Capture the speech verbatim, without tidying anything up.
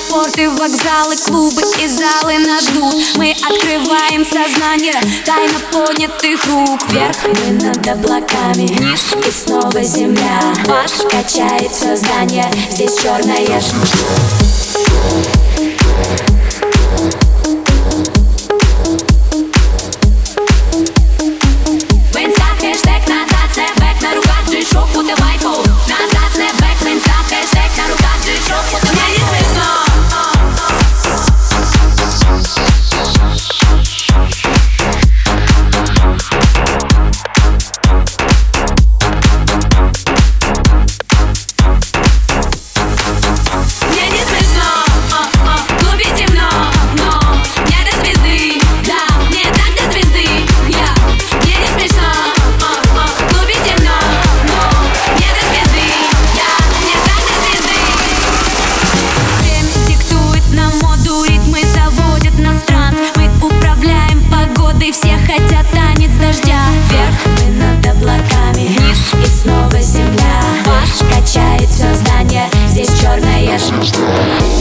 Аэропорты, вокзалы, клубы и залы нас ждут. Мы открываем сознание тайно поднятых рук. Вверх мы над облаками, вниз и снова земля. Ваш качает все здание, здесь черная шмура. Все хотят танец дождя. Вверх мы над облаками, вниз и снова земля. Ваш качает все здание, здесь черная шмура.